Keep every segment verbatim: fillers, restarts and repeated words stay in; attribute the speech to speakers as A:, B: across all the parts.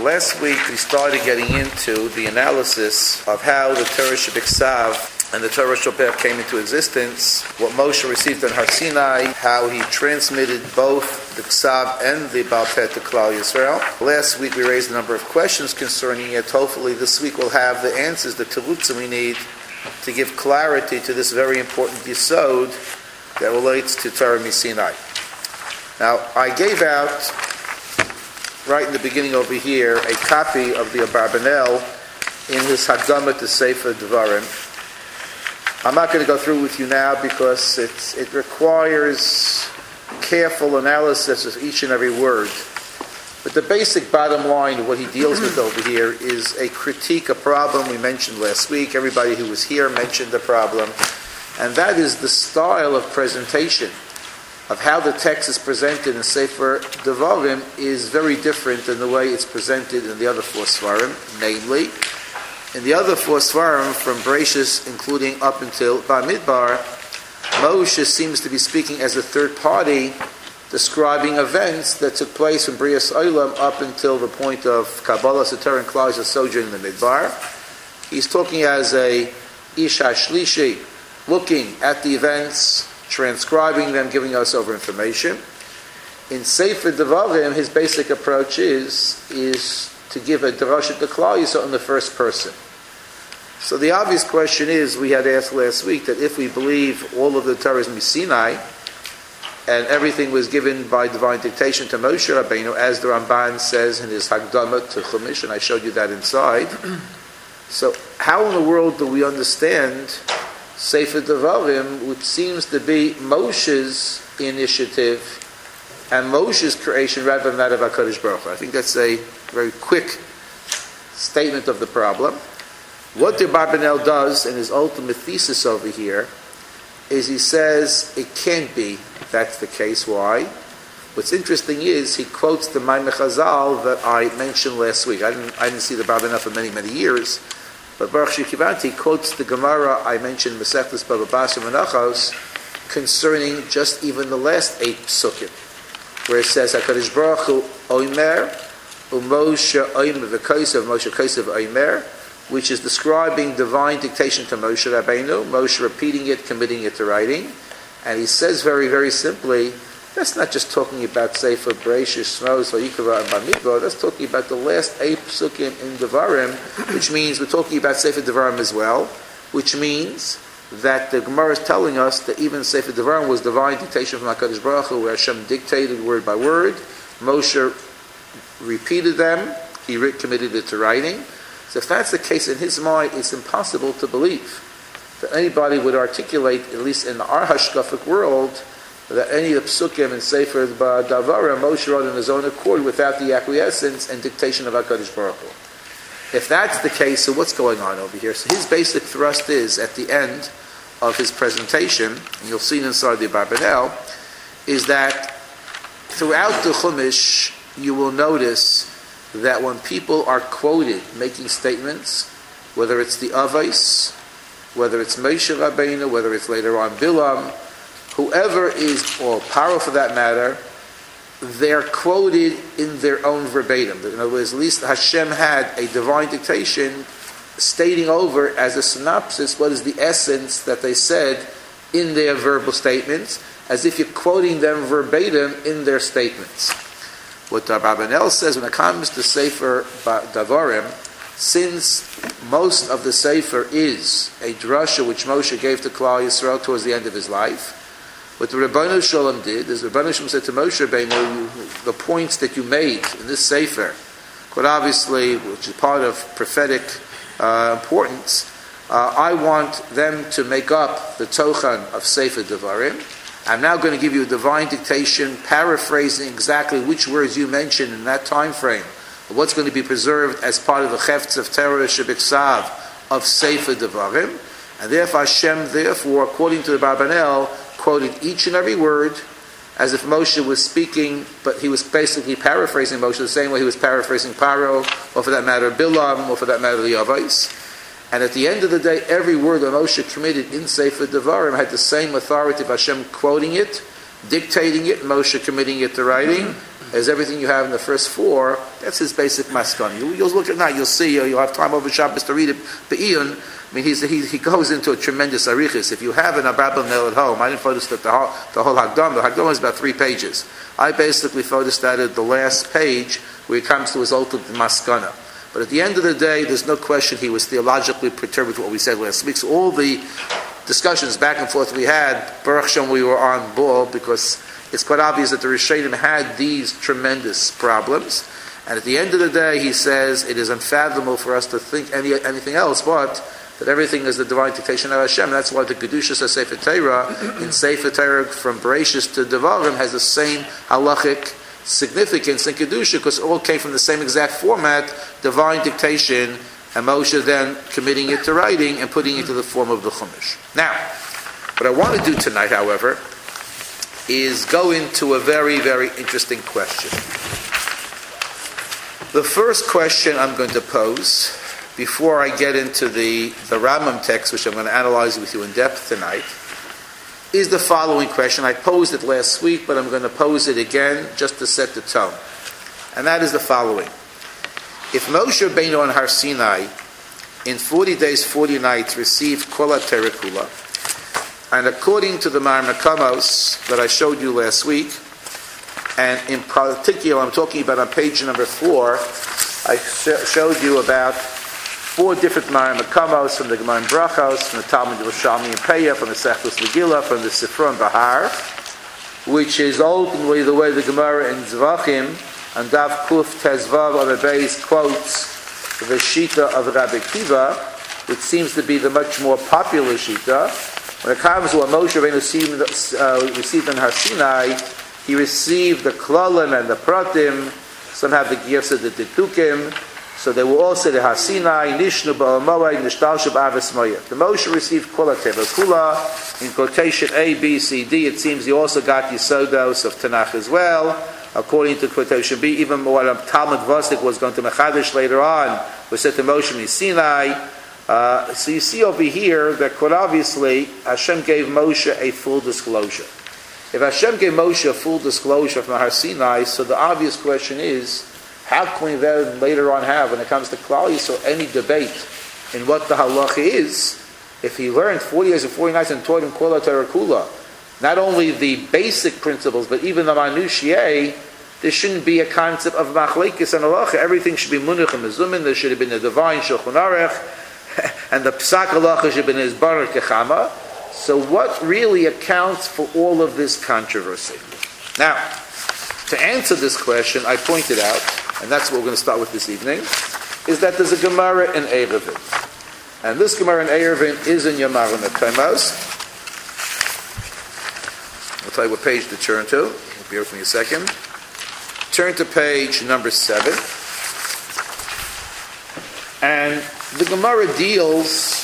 A: Last week we started getting into the analysis of how the Torah Shebiksav and the Torah Shopeh came into existence, what Moshe received on Har Sinai, how he transmitted both the Ksav and the Baal Peh to Klal Yisrael. Last week we raised a number of questions concerning it. Hopefully this week we'll have the answers, the terutzim we need to give clarity to this very important yesod that relates to Torah Misinai. Now, I gave out, right in the beginning over here, a copy of the Abarbanel in his Hakdama to Sefer Devarim. I'm not going to go through with you now because it's, it requires careful analysis of each and every word. But the basic bottom line of what he deals with over here is a critique, a problem we mentioned last week. Everybody who was here mentioned the problem. And that is the style of presentation of how the text is presented in Sefer Devarim is very different than the way it's presented in the other four Svarim. Namely, in the other four Svarim, from Bereshis, including up until Bamidbar, Moshe seems to be speaking as a third party, describing events that took place from Brias Olam up until the point of Kabbalah, Satar, and Klal Yisrael sojourn in the Midbar. He's talking as a Ish HaShlishi, looking at the events, transcribing them, giving us over information. In Sefer Devarim, his basic approach is, is to give a drasha to Klal Yisrael in the first person. So the obvious question is, we had asked last week, that if we believe all of the Torah is Misinai, and everything was given by divine dictation to Moshe Rabbeinu, as the Ramban says in his Hakdama to Chumash, and I showed you that inside. So how in the world do we understand Sefer Devarim, which seems to be Moshe's initiative and Moshe's creation rather than that of HaKadosh Baruch Hu? I think that's a very quick statement of the problem. What the Abarbanel does in his ultimate thesis over here is he says it can't be that's the case. Why? What's interesting is he quotes the Maimon Chazal that I mentioned last week. I didn't, I didn't see the Abarbanel for many, many years. But Baruch Shekivanti quotes the Gemara I mentioned, Masechtas Baba Basra Menachos, concerning just even the last eight psukim, where it says, HaKadosh Baruch Hu Omer, Umoshe Omer V'Kosev, Moshe Kosev Omer, which is describing divine dictation to Moshe Rabbeinu, Moshe repeating it, committing it to writing. And he says very, very simply, that's not just talking about Sefer Bereshis, Shmos, Vayikra, and Bamidbar. That's talking about the last eight psukim in Devarim, which means we're talking about Sefer Devarim as well, which means that the Gemara is telling us that even Sefer Devarim was divine dictation from HaKadosh Baruch Hu, where Hashem dictated word by word. Moshe repeated them. He committed it to writing. So if that's the case in his mind, it's impossible to believe that anybody would articulate, at least in our hashkafic world, that any of the psukim in Sefer Devarim Moshe wrote on his own accord without the acquiescence and dictation of HaKadosh Baruch Hu. If that's the case, so what's going on over here? So his basic thrust is, at the end of his presentation, and you'll see it inside the Abarbanel, is that throughout the Chumash, you will notice that when people are quoted making statements, whether it's the Avos, whether it's Moshe Rabbeinu, whether it's later on Bilam, whoever is, or Paro for that matter, they're quoted in their own verbatim. In other words, at least Hashem had a divine dictation stating over as a synopsis what is the essence that they said in their verbal statements, as if you're quoting them verbatim in their statements. What the Abarbanel says when it comes to Sefer Devarim, since most of the Sefer is a drasha which Moshe gave to Klal Yisrael towards the end of his life, what the Rebbeinu Shalom did is the Rebbeinu Shalom said to Moshe Rabbeinu, the points that you made in this Sefer, quite obviously, which is part of prophetic uh, importance, uh, I want them to make up the Tochan of Sefer Devarim. I'm now going to give you a divine dictation, paraphrasing exactly which words you mentioned in that time frame, what's going to be preserved as part of the Chefetz of Torah Shebiksav of Sefer Devarim. And therefore Hashem, therefore, according to the Abarbanel, quoted each and every word as if Moshe was speaking, but he was basically paraphrasing Moshe the same way he was paraphrasing Paro, or for that matter Bilam, or for that matter the Avos. And at the end of the day, every word that Moshe committed in Sefer Devarim had the same authority of Hashem quoting it, dictating it, Moshe committing it to writing, as everything you have in the first four. That's his basic maskana. You, you'll look at that, you'll see, you'll have time over Shabbos to read it. Be'iyun, I mean, he's, he, he goes into a tremendous arichis. If you have an Abrabam Nel at home, I didn't photostat the whole, the whole Hagdam. The Hagdam is about three pages. I basically photostated the last page where he comes to his ultimate maskana. But at the end of the day, there's no question he was theologically perturbed with what we said last week. So all the discussions back and forth we had, Baruch Hashem, we were on ball, because it's quite obvious that the Rishonim had these tremendous problems. And at the end of the day, he says, it is unfathomable for us to think any, anything else but that everything is the divine dictation of Hashem. That's why the Kedushas of Sefer Torah, in Sefer Torah from Bereshis to Devarim, has the same halachic significance in Kedusha, because it all came from the same exact format, divine dictation, and Moshe then committing it to writing and putting it into the form of the Chumash. Now, what I want to do tonight, however, is go into a very, very interesting question. The first question I'm going to pose, before I get into the, the Rambam text, which I'm going to analyze with you in depth tonight, is the following question. I posed it last week, but I'm going to pose it again just to set the tone. And that is the following. If Moshe Rabbeinu on Har Sinai, in forty days, forty nights, received Kol HaTorah Kula, and according to the Marmakamos that I showed you last week, and in particular, I'm talking about on page number four, I sh- showed you about four different Marmakamos from the Gemara Brachos, from the Talmud Yerushalmi and Peah, from the Sechus Megillah, from the Sifra and Bahar, which is ultimately the way the Gemara in Zvachim and Dav Kuf Tezvav on the base quotes the Shita of Rabbi Kiva, which seems to be the much more popular Shita. When it comes to what Moshe Rabbeinu received, uh, received in Har Sinai, he received the Klalim and the Pratim, some have the gifts of the Ditukim, so they will all say the Har Sinai, Nishnu Ba'amoai, Nishtalshu Ba'avis Moyah. The Moshe received Kol HaTorah Kula, in quotation A, B, C, D, it seems he also got Yisodos of Tanakh as well. According to quotation B, even what Talmud Vosik was going to Mechadish later on, was said to Moshe in Sinai. Uh, so you see over here that quite obviously Hashem gave Moshe a full disclosure. If Hashem gave Moshe a full disclosure from Har Sinai, so the obvious question is, how can we then later on have, when it comes to Klal Yisrael, any debate in what the halacha is, if he learned forty years and forty nights and taught him Kol HaTorah Kula, not only the basic principles, but even the minutiae, there shouldn't be a concept of machlekes and halacha. Everything should be munich and mezumin. There should have been a divine shulchan aruch, and the psak halacha should have been his baruch kechama. So what really accounts for all of this controversy? Now, to answer this question, I pointed out, and that's what we're going to start with this evening, is that there's a Gemara in Eruvin. And this Gemara in Eruvin is in Yomar Nekemos. I'll tell you what page to turn to. Bear with me a second. Turn to page number seven. And the Gemara deals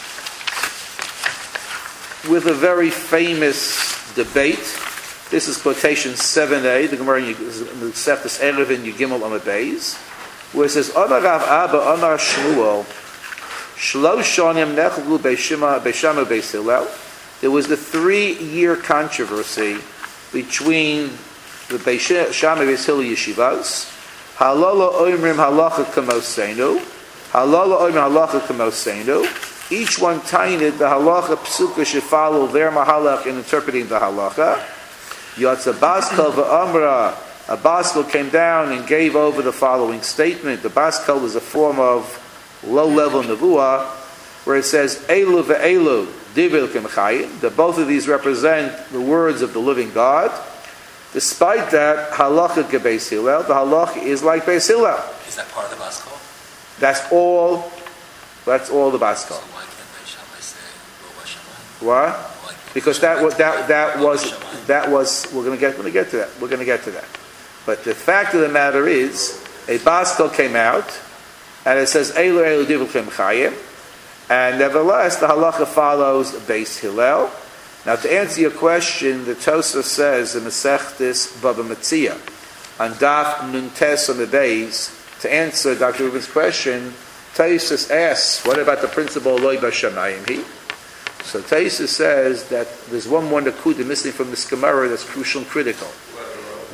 A: with a very famous debate. This is quotation seven A, the Gemara in the Seftas Eruvin Yigimel Amud Beis, where it says, Amar Rav Abba, Amar Shmuel, Shlosh Shonim Nechlu Beishama Beis Hillel. There was the three-year controversy between the Beis Shammai Beis Hillel yeshivas. Halala oimrim halacha kamoseinu. Halala oimrim halacha kamoseinu. Each one tainted the halacha psuka should follow their mahalach in interpreting the halacha. Yatsa Baskel v'amra. A Baskel came down and gave over the following statement. The Baskel is a form of low-level nevuah, where it says Elu ve'elu divil kemchayim, that both of these represent the words of the living God. Despite that, halacha kebeis Hillel, the halacha is like Beis Hillel.
B: Is that part of the Baskel?
A: That's all. That's all the Baskel.
B: So why can't Beis Shammai say Lo Bashamai?
A: What? Because that was that that was that was. We're going to get. We're going to get to that. We're going to get to that. But the fact of the matter is, a Baskel came out, and it says Elu Elu Divul Kemchayim, and nevertheless the halacha follows Beis Hillel. Now, to answer your question, the Tosafos says in Masechtas Baba Metzia on Daf Nuntes on the base, to answer Doctor Rubin's question, Tosafos asks, "What about the principle Lo Bashamayim He?" So Tosafos says that there's one more nakuda missing from this Gemara that's crucial and critical.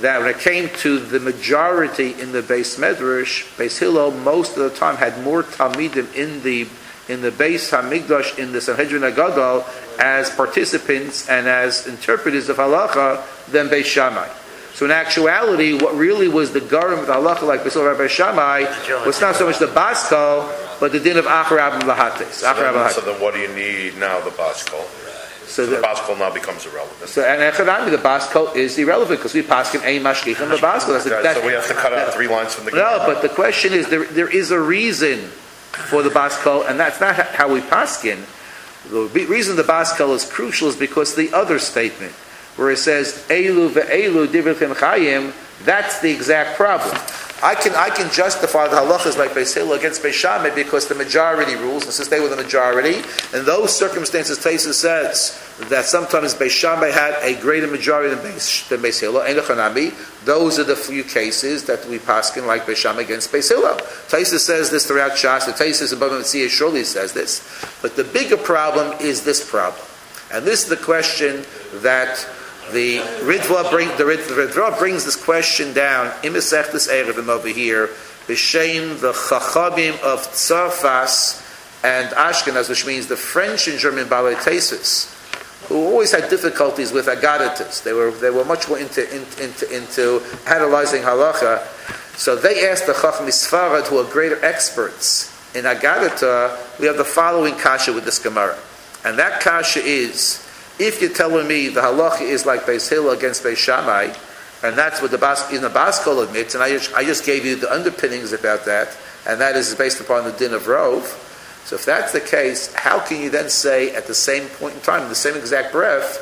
A: that when it came to the majority in the Beis Medrash, Beis Hillel most of the time had more Talmidim in the in the Beis Hamikdash in the Sanhedrin Agadol as participants and as interpreters of halacha than Beis Shammai. So in actuality, what really was the garam of the halacha like Beis Hillel Beis Shammai was not so much the Baskol, but the din of Acharab and Lahates.
C: So, so then what do you need now, the Baskol? So, so the, the Baskol now becomes irrelevant.
A: So and Echadami, the Baskol is irrelevant because we paskin ein mashkichim the Baskol. That's,
C: yeah,
A: that's,
C: so we have to cut out three lines from the.
A: No, but the question is there there is a reason for the Baskol, and that's not how we paskin. The reason the Baskol is crucial is because the other statement where it says Elu ve'elu divrei chayim, that's the exact problem. I can I can justify the halachas like Beis Hillel against Beis Shammai because the majority rules, and since they were the majority, in those circumstances, Taisa says that sometimes Beis Shammai had a greater majority than Beis, than Beis Hillel. Ein lechanami. Those are the few cases that we paskin like Beis Shammai against Beis Hillel. Taisa says this throughout Shas. The Taisa above Metzia surely says this, but the bigger problem is this problem, and this is the question that. The Ritva bring, the Ritva brings this question down in Masechtas Eruvin over here, b'shem the Chachamim of Tzarfas and Ashkenaz, which means the French and German Balei Tesis, who always had difficulties with Agaditas. They were they were much more into into into analyzing halacha. So they asked the Chacham Sfarad, who are greater experts in Agadita. We have the following kasha with this Gemara, and that kasha is. If you're telling me the halacha is like Beis Hillel against Beis Shammai, and that's what the Bas, in the Baskol admits, and I just, I just gave you the underpinnings about that, and that is based upon the din of Rov. So if that's the case, how can you then say at the same point in time, in the same exact breath,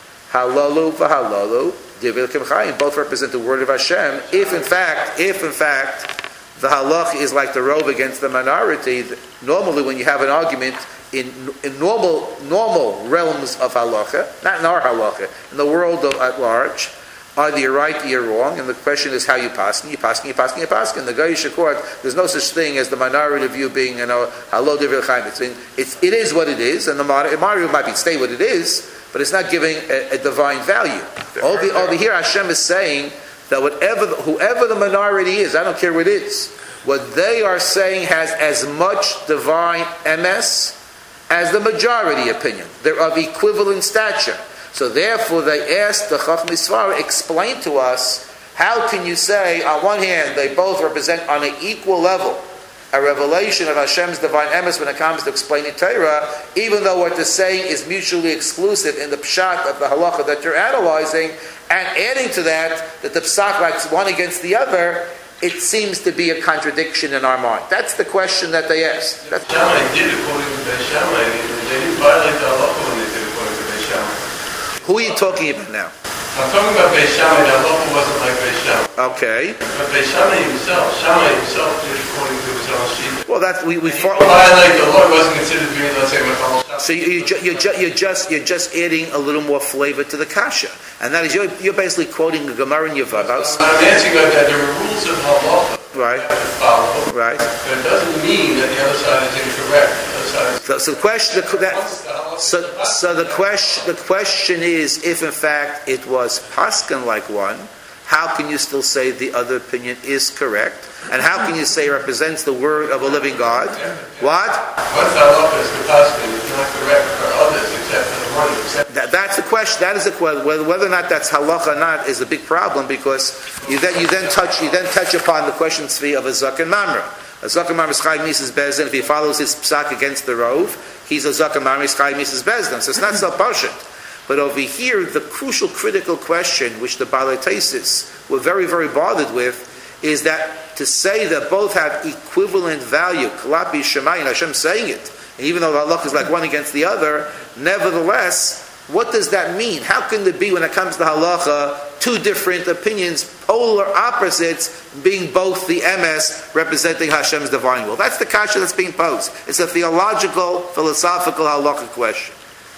A: halalu v'halalu divrei chayim, both represent the word of Hashem, if in fact, if in fact, the halacha is like the Rov against the minority, normally when you have an argument, In, in normal normal realms of halacha, not in our halacha, in the world of, at large, either you're right or you're wrong, and the question is how you paskin, you paskin, you paskin, you paskin. The Goyish court, there's no such thing as the minority view being, you know, halo divrei chayim. It's, it's it is what it is, and the minority might be stay what it is, but it's not giving a, a divine value. Over, over here, Hashem is saying that whatever, the, whoever the minority is, I don't care what it is, what they are saying has as much divine M S as the majority opinion. They're of equivalent stature. So therefore they asked the Chacham Sfarad, explain to us, how can you say, on one hand, they both represent on an equal level a revelation of Hashem's divine emes when it comes to explaining Torah, even though what they're saying is mutually exclusive in the pshat of the halacha that you're analyzing, and adding to that, that the psak likes one against the other, it seems to be a contradiction in our mind. That's the question that they asked. That's
D: Shammai did according to Beis Shammai. They didn't violate the halacha when they did according to Beis Shammai.
A: Who are you talking about now?
D: I'm talking about Beis Shammai. The halacha wasn't like Beis Shammai.
A: Okay.
D: But Beis Shammai himself, Shammai himself did according to his own sheet.
A: Well, that's we we fought.
D: Violate the law wasn't considered to be, let's say, Machal Shammai.
A: So you, you, you, ju- you're just you're just adding a little more flavor to the kasha, and that is you're, you're basically quoting the Gemara in Yevamos.
D: I'm answering that there are rules of halacha.
A: Right.
D: To follow.
A: Right.
D: But it doesn't mean that the other side is incorrect. The other side is
A: so, so the question, the, that, so, so the question, the question is, if in fact it was paskan like one, how can you still say the other opinion is correct? And how can you say it represents the word of a living God? What?
D: Once halacha is the paskan, it's not correct for others except for the one. Except
A: that, that's the question. That is the question. Whether, whether or not that's halacha or not is a big problem, because you then you then touch you then touch upon the question tzvi of a zaken mamra. A zaken mamra is chayv misas bezdin. If he follows his psak against the rov, he's a zaken mamra is chayv misas bezdin. So it's not so pashut. But over here, the crucial, critical question, which the Balei Tesis were very, very bothered with, is that to say that both have equivalent value, Kalapi Shemayim, Hashem saying it, and even though the halach is like one against the other, nevertheless, what does that mean? How can there be, when it comes to halacha, two different opinions, polar opposites, being both the M S representing Hashem's divine will? That's the kasha that's being posed. It's a theological, philosophical halacha question.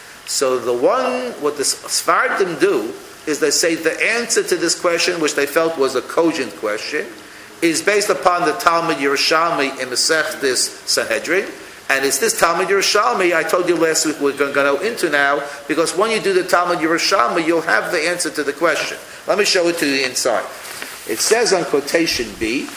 A: So the one, what the Sfardim do, is they say the answer to this question, which they felt was a cogent question, is based upon the Talmud Yerushalmi in Masechtas Sanhedrin, And it's this Talmud Yerushalmi I told you last week we're going to go into now, because when you do the Talmud Yerushalmi, you'll have the answer to the question. Let me show it to you inside. It says on quotation B,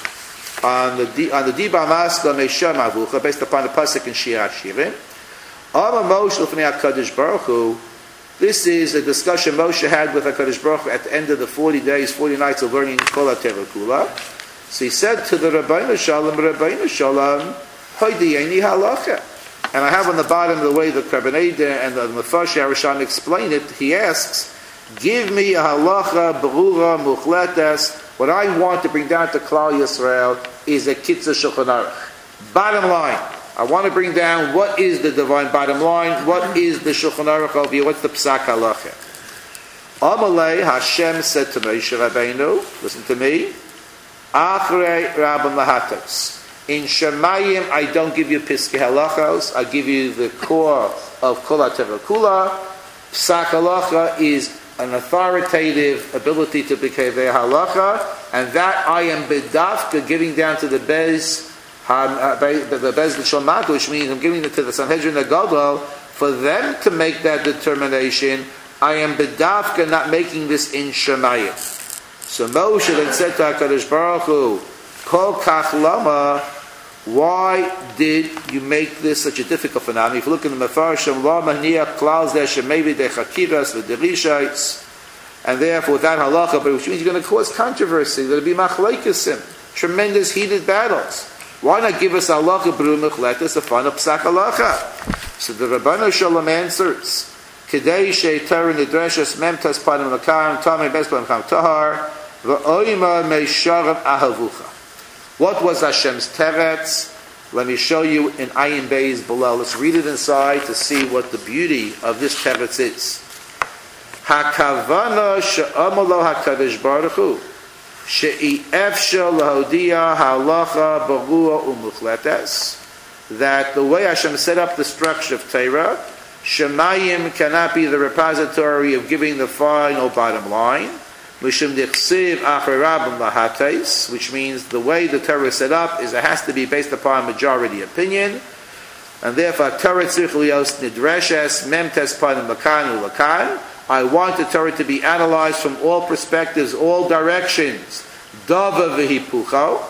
A: on the on the Diba Masla Meisham Avucha, based upon the pasuk in Shir HaShirim, Ama Moshe L'fnei HaKadosh Baruch Hu. This is a discussion Moshe had with HaKadosh Baruch Hu at the end of the forty days, forty nights of learning Kol HaTorah Kula. So he said to the Rabbeinu Shalom, Rabbeinu Shalom, Hoydiyeni Halacha. And I have on the bottom the way the Karbaneda and the Mefarshei HaRishon explain it, he asks, give me a halacha, berura, muchletes. What I want to bring down to Klal Yisrael is a Kitzur Shulchan Aruch. Bottom line, I want to bring down what is the divine bottom line, what is the Shulchan Aruch over here, what's the Psak Halacha. Amalei, Hashem said to Moshe Rabbeinu, listen to me, Achrei Rabban Lahatos. In Shemayim, I don't give you Piskei Halachos, I give you the core of Kol HaTorah Kula. Psak Halacha is an authoritative ability to be Kevei Halacha, and that I am bedafka giving down to the Bez, the Bez L'Shomatu, which means I'm giving it to the Sanhedrin Gadol, for them to make that determination. I am bedafka not making this in Shemayim. So Moshe then said to HaKadosh Baruch Hu, Kol Kach Lama, why did you make this such a difficult phenomenon? If you look in the Mefarshim, Lama Hniach Klal Zeh Shemevi De Chakiras V'Derishaitz, and therefore that halacha, but which means you're going to cause controversy, there'll be machlekes, tremendous heated battles. Why not give us halacha b'ru mechletes, a fun of psak halacha? So the Rabbeinu Shalom answers, Kedei she'ter nidreshes memtas panim l'kaim tamei bespanim kam tahar v'oima meisharim ahavucha. What was Hashem's teretz? Let me show you in Ayin Beis below. Let's read it inside to see what the beauty of this teretz is. Hakavana she'amalo HaKadosh Baruch Hu she'i efshel lahodia halacha barua umuchletes, that the way Hashem set up the structure of Torah, Shemayim cannot be the repository of giving the final bottom line, which means the way the Torah is set up is it has to be based upon majority opinion, and therefore Torah tzirich lios nidreshes memtes panim lakan ulakan. I want the Torah to be analyzed from all perspectives, all directions. Dava v'hipucho.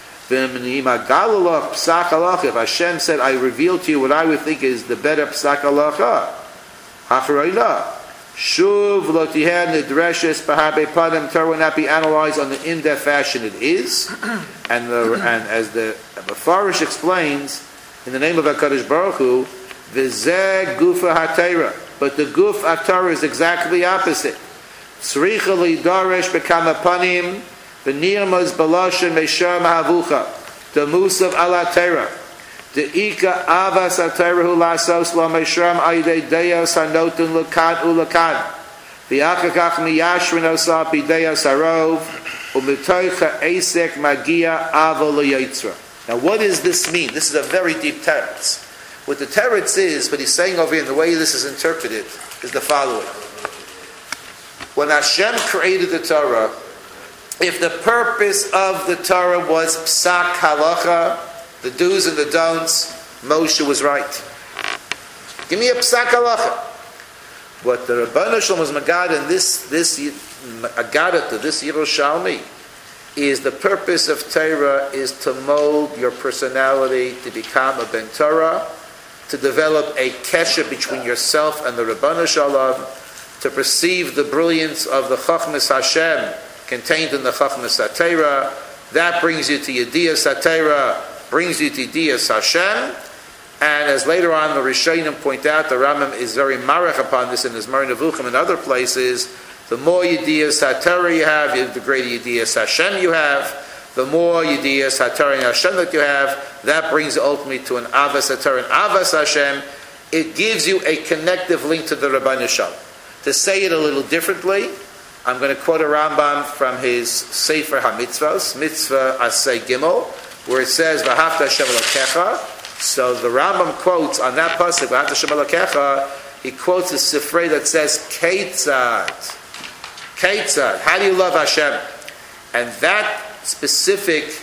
A: If Hashem said, I reveal to you what I would think is the better psak halacha, hacharayla, shuv lo tiher nidreshes b'harbe panim, Torah will not be analyzed on the in-depth fashion it is, and the, and as the Mefarish explains, in the name of HaKadosh Baruch Hu, v'zeh gufa ha'teira, but the guf ha'torah is exactly the opposite. Tzricha lidaresh b'kama panim, v'nirmaz balashim meishar mahavucha, the musav ala teira, the ika avas ha'teira hu lasos lo meishram ayidei deyos hanotun lukan ulakan, v'achakach miyashrin osah b'deyos harov, u'mitoicha esek magia avo leyitzra. Now what does this mean? This is a very deep teretz. What the teretz is, what he's saying over here, and the way this is interpreted, is the following. When Hashem created the Torah, if the purpose of the Torah was psak halacha, the do's and the don'ts, Moshe was right. Give me a psak halacha. What the Rabbeinu Shalom was magad in this, this agada to this Yerushalmi, is the purpose of Torah is to mold your personality to become a ben Torah, to develop a kesher between yourself and the Rabbeinu Shalom, to perceive the brilliance of the Chachmas Hashem contained in the Chachmas HaTorah. That brings you to Yediyas HaTorah, brings you to Yediyas Hashem. And as later on the Rishonim point out, the Rambam is very marach upon this in his Mar Nevuchim and other places. The more Yediyas HaTorah you have, the greater Yediyas Hashem you have. The more Yediyas HaTorah and Hashem that you have, that brings you ultimately to an Avas HaTorah and Avas Hashem. It gives you a connective link to the Rabbeinu Shalom. To say it a little differently, I'm going to quote a Rambam from his Sefer HaMitzvos, Mitzvah Asay Gimel, where it says, V'ahavta Hashem Elokecha. So the Rambam quotes on that pasuk, V'ahavta Hashem Elokecha, he quotes a Sifrei that says, Keitzad. Keitzad. How do you love Hashem? And that specific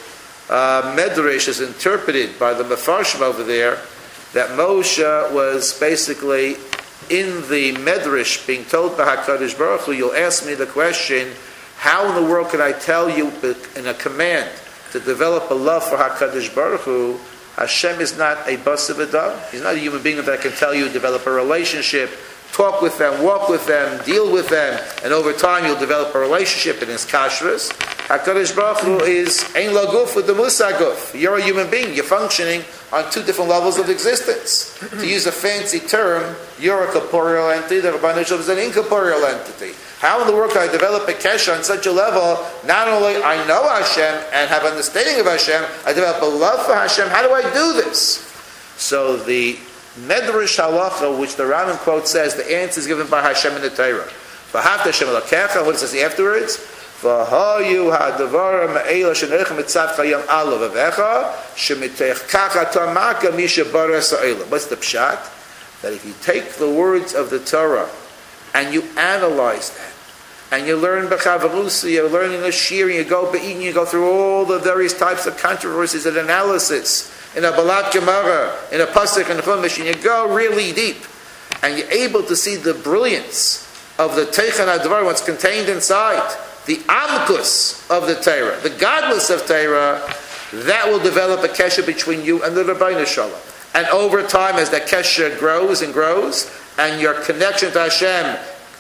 A: uh, Medrash is interpreted by the Mefarshim over there that Moshe was basically in the Medrash being told by HaKadosh Baruch Hu, you'll ask me the question, how in the world can I tell you in a command to develop a love for HaKadosh Baruch Hu? Hashem is not a basar v'dam. He's not a human being that can tell you develop a relationship, talk with them, walk with them, deal with them, and over time you'll develop a relationship in his kashrus. HaKadosh Baruch Hu is ein laguf with the musaguf. You're a human being. You're functioning on two different levels of existence. To use a fancy term, you're a corporeal entity, the Rebbeinu Shalom is an incorporeal entity. How in the world can I develop a kesher on such a level? Not only I know Hashem and have understanding of Hashem, I develop a love for Hashem. How do I do this? So the Medrash Halacha, which the Rambam quote says, the answer is given by Hashem in the Torah. V'havta Hashem elakecha, what does it say afterwards? V'hayu ha'davar ma'ela shenechem etzav chayam ala v'vecha shemitech kacha tamaka misha baras ha'ela. What's the pshat? That if you take the words of the Torah and you analyze them, and you learn b'chavarusa, you're learning a shir, and you go be'eating, you go through all the various types of controversies and analysis, in a Balat Gemara, in a Pasuk and Chumash, and you go really deep, and you're able to see the brilliance of the Teichan HaDvar, what's contained inside, the Amkus of the Torah, the godless of Torah, that will develop a kesher between you and the Rebbeinu Shalom. And over time, as that kesher grows and grows, and your connection to Hashem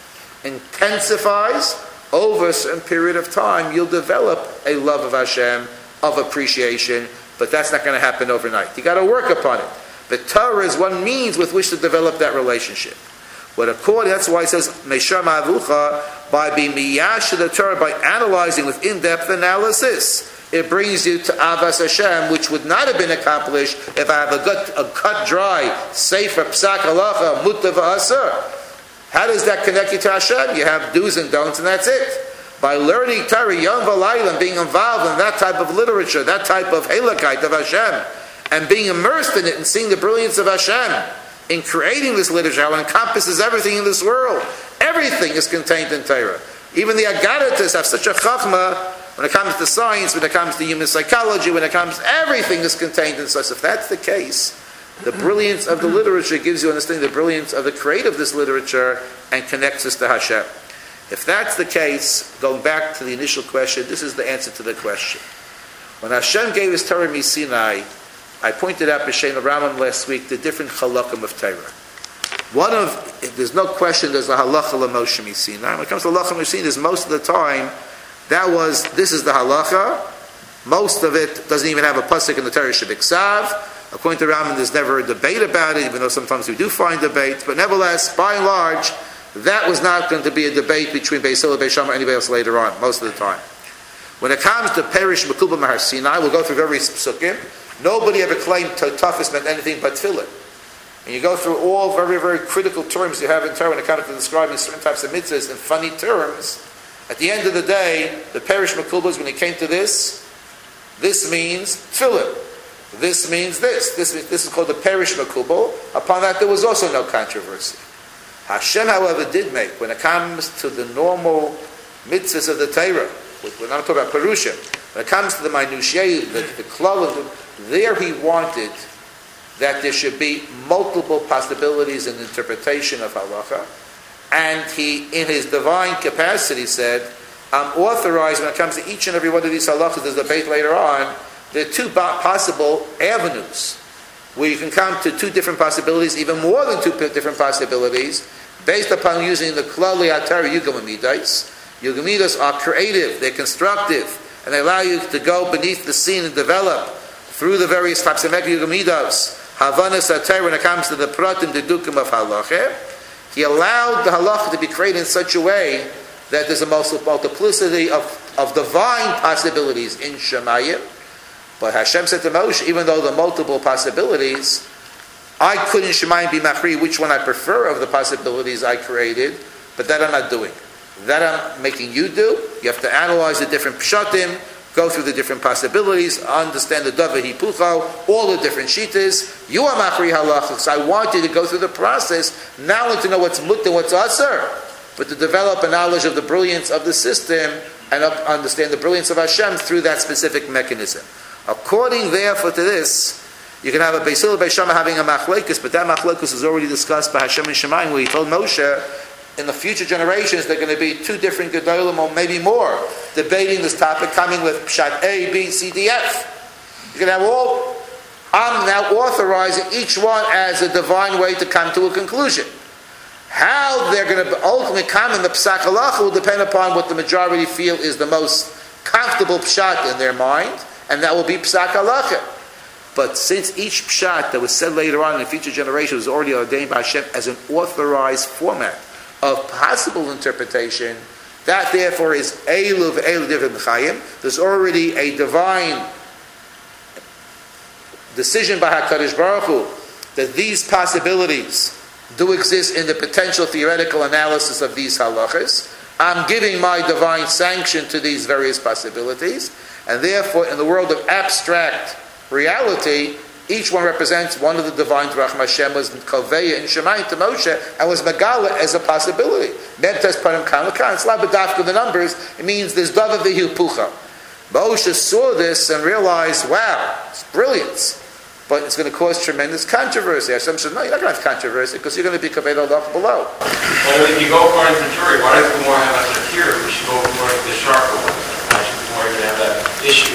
A: intensifies, over a certain period of time, you'll develop a love of Hashem, of appreciation, but that's not going to happen overnight. You got to work upon it. The Torah is one means with which to develop that relationship. What according, that's why it says, Meshar Ma'avucha, by being miyash the Torah, by analyzing with in-depth analysis, it brings you to Avas Hashem, which would not have been accomplished if I have a, gut, a cut dry, sefer, psak, halacha, mutav, asur. How does that connect you to Hashem? You have do's and don'ts, and that's it. By learning Torah, Yom V'Layla, and being involved in that type of literature, that type of halakite of Hashem, and being immersed in it and seeing the brilliance of Hashem, in creating this literature, how it encompasses everything in this world. Everything is contained in Torah. Even the Agaritas have such a chachma when it comes to science, when it comes to human psychology, when it comes, everything is contained in such. If that's the case, the brilliance of the literature gives you understanding the brilliance of the creator of this literature and connects us to Hashem. If that's the case, going back to the initial question, this is the answer to the question. When Hashem gave his Torah Sinai, I pointed out B'Shem Rambam last week the different halakim of Torah. One of, there's no question there's a halacha l'Moshe Sinai. When it comes to halacha Sinai, there's most of the time, that was, this is the halacha. Most of it doesn't even have a pasuk in the Torah Shebiksav. According to Rambam, there's never a debate about it, even though sometimes we do find debates. But nevertheless, by and large, that was not going to be a debate between Beis Hillel, Beis Shammai, or anybody else later on, most of the time. When it comes to Perish Mekubah Mahar Sinai, we'll go through various psukim. Nobody ever claimed Totafis meant anything but tefillin. And you go through all very, very critical terms you have in Torah when it comes to describing certain types of mitzvahs in funny terms. At the end of the day, the Perish Mekubahs, when it came to this, this means tefillin. This means this. This, means, this is called the Perish Mekubal. Upon that, there was also no controversy. Hashem, however, did make, when it comes to the normal mitzvahs of the Torah, when I'm talking about Perushim, when it comes to the minutiae, the, the klal, there he wanted that there should be multiple possibilities in interpretation of halacha, and he, in his divine capacity, said, I'm authorized when it comes to each and every one of these halachas, there's a debate later on, there are two possible avenues where you can come to two different possibilities, even more than two different possibilities, based upon using the klali atari yugamidais. Yugamidas are creative, they're constructive, and they allow you to go beneath the scene and develop through the various types of yugamidas. Havanas atari, when it comes to the pratim dedukim of halacha, he allowed the halacha to be created in such a way that there's a multiplicity of, of divine possibilities in Shemayim. But Hashem said to Moshe, even though the multiple possibilities, I couldn't Shemayim be machri which one I prefer of the possibilities I created, but that I'm not doing. That I'm making you do. You have to analyze the different pshatim, go through the different possibilities, understand the davar hipucho, all the different shitas. You are machri halachas. I want you to go through the process, not only to know what's mut and what's asur, but to develop a knowledge of the brilliance of the system and understand the brilliance of Hashem through that specific mechanism. According, therefore, to this, you can have a Beis Hillel, Beis Shammai having a machlekes, but that machlekes was already discussed by Hashem and Shemayim, where he told Moshe, in the future generations, there are going to be two different Gedolim, or maybe more, debating this topic, coming with Pshat A, B, C, D, F. You can have all. I'm now authorizing each one as a divine way to come to a conclusion. How they're going to ultimately come in the Psak Halacha will depend upon what the majority feel is the most comfortable Pshat in their mind, and that will be Psak Halacha. But since each Pshat that was said later on in the future generation was already ordained by Hashem as an authorized format of possible interpretation, that therefore is Eilu v'Eilu Divrei B'Chaim. There's already a divine decision by HaKadosh Baruch Hu that these possibilities do exist in the potential theoretical analysis of these halachas. I'm giving my divine sanction to these various possibilities, and therefore in the world of abstract reality, each one represents one of the divine Drachim Hashem was Koveya and Shemayim to Moshe and was Megala as a possibility. Mebtes Parim Kan L'Kan. It's not B'dafka the numbers. It means there's Dava V'Hiu Pucha. Moshe saw this and realized, wow, it's brilliance. But it's going to cause tremendous controversy. Hashem said, no, you're not going to have controversy because you're going to be Kaved Allah below.
E: Well, if you go according to the jury, why does the more have a secure? We should go according to the sharper one. Why should the more even have that issue?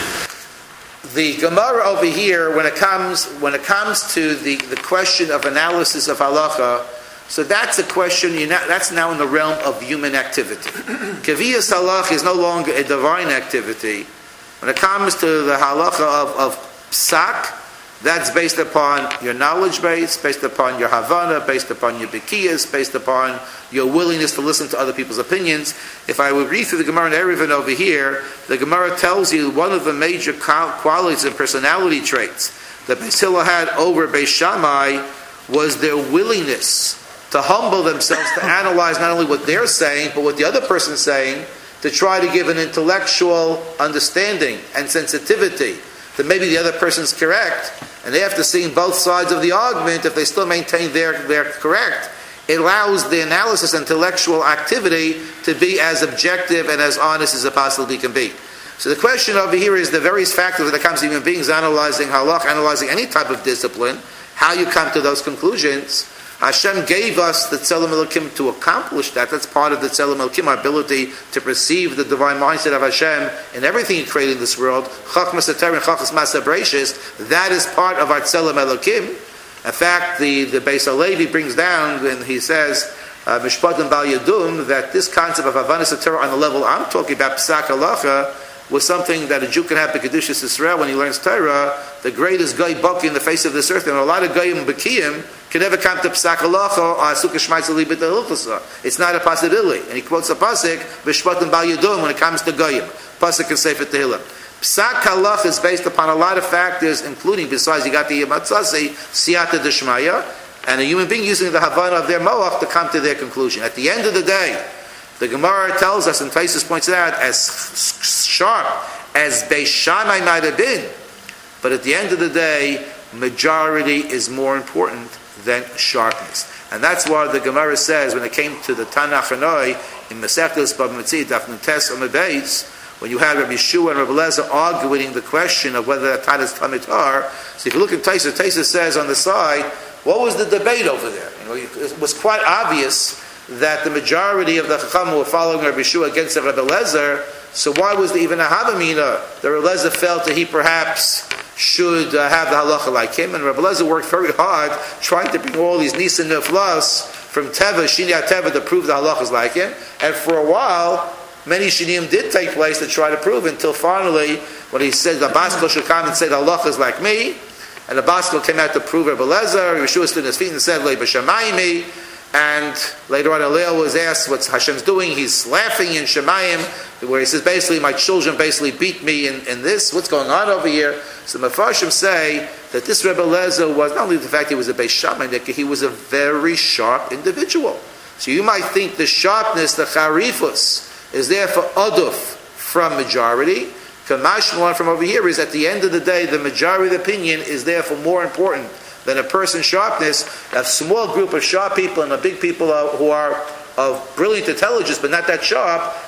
A: The Gemara over here, when it comes when it comes to the, the question of analysis of halacha, so that's a question, you know, that's now in the realm of human activity. Kaviyas halacha is no longer a divine activity. When it comes to the halacha of, of psak, that's based upon your knowledge base, based upon your havana, based upon your bekiyas, based upon your willingness to listen to other people's opinions. If I would read through the Gemara in Eruvin over here, the Gemara tells you one of the major qualities and personality traits that Beis Hillel had over Beis Shammai was their willingness to humble themselves, to analyze not only what they're saying, but what the other person is saying, to try to give an intellectual understanding and sensitivity that maybe the other person's correct, and they have to see both sides of the argument. If they still maintain they're, they're correct, it allows the analysis and intellectual activity to be as objective and as honest as it possibly can be. So the question over here is the various factors that comes to human beings analyzing halach, analyzing any type of discipline, how you come to those conclusions. Hashem gave us the Tzelem Elokim to accomplish that. That's part of the Tzelem Elokim, our ability to perceive the divine mindset of Hashem in everything He created in this world. Chachmas Ater and Chachmas Masa Bereishis, that is part of our Tzelem Elokim. In fact, the, the Beis Halevi brings down, when he says, Mishpatim Bal Yadum, that this concept of Havanas Torah on the level I'm talking about, Psak Halacha, was something that a Jew can have B'Kedushas Yisrael when he learns Torah. The greatest guy baki in the face of this earth, and a lot of Goyim B'Kiyim can never come to Psak Halacha or Asukah Shmaitza Libet Hilchasa. It's not a possibility. And he quotes a pasuk, V'Shpatim Bal Yadum, when it comes to Goyim. Pasuk and Sefer Tehillim. Psak Halacha is based upon a lot of factors, including, besides you got the Yematzasi, Siyata Deshmaya, and a human being using the Havana of their Moach to come to their conclusion. At the end of the day, the Gemara tells us, and Taisus points it out, as sharp as Beis Shammai might have been, but at the end of the day, majority is more important than sharpness. And that's why the Gemara says, when it came to the Tanakh Hanoi, in Masechtas Bava Metzia, Daf Nutes on the base, when you had Rabbi Yeshua and Rabbi Eliezer arguing the question of whether that Tan is Tamid Har, so if you look at Taisus, Taisus says on the side, what was the debate over there? You know, it was quite obvious that the majority of the Chacham were following Rabbi Yeshua against Rabbi Eliezer, so why was there even a Havamina? The Rabbi Eliezer felt that he perhaps should uh, have the halacha like him, and Rabbi Eliezer worked very hard trying to bring all these Nisan Neflas from Teva, Shinya Teva, to prove the halachas like him, and for a while, many Shinim did take place to try to prove, until finally, when he said, the Baskal should come and say the halachas like me, and the Baskal came out to prove Rabbi Eliezer, Yeshua stood on his feet and said, Lei b'shamayim. And later on, Eliel was asked what Hashem's doing. He's laughing in Shemayim, where he says, basically, my children basically beat me in, in this. What's going on over here? So the Mefarshim say that this Rebbe Eliezer was, not only the fact he was a Beis Shammai, he was a very sharp individual. So you might think the sharpness, the charifus, is there for aduf from majority. Kamashmalan from over here is, at the end of the day, the majority of the opinion is therefore more important than a person's sharpness. A small group of sharp people and a big people who are of brilliant intelligence but not that sharp,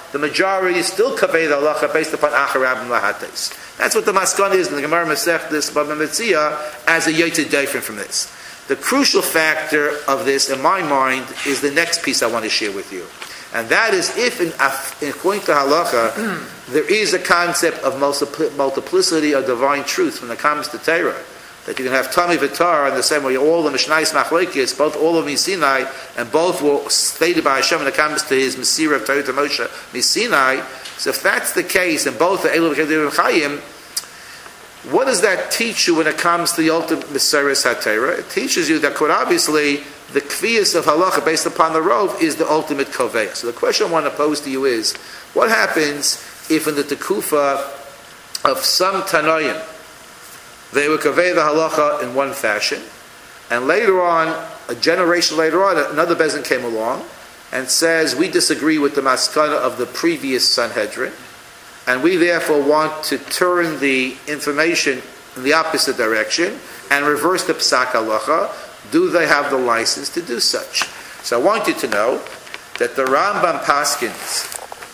A: the majority still kaveh the halacha based upon acharab and lahates. That's what the maskana is in the Gemara Masechtas Bava Metzia as a yotzei different from this. The crucial factor of this, in my mind, is the next piece I want to share with you. And that is if, in, in according to halacha, there is a concept of multiplicity of divine truth when it comes to Torah. That you can have Tami V'Tar in the same way, all the Mishnais Machlekes, both all of Misinai, and both were stated by Hashem when it comes to his Mesira of Torah to Moshe, Misinai. So if that's the case, and both the Elu V'Kedim Chayim, what does that teach you when it comes to the ultimate Mesiras HaTorah? It teaches you that, quite obviously, the kviyas of halacha based upon the rov is the ultimate koveya. So the question I want to pose to you is, what happens if in the tekufa of some Tanoim, they were koveya the halacha in one fashion, and later on, a generation later on, another bezin came along and says, we disagree with the maskana of the previous Sanhedrin, and we therefore want to turn the information in the opposite direction and reverse the psak halacha. Do they have the license to do such? So I want you to know that the Rambam Paskins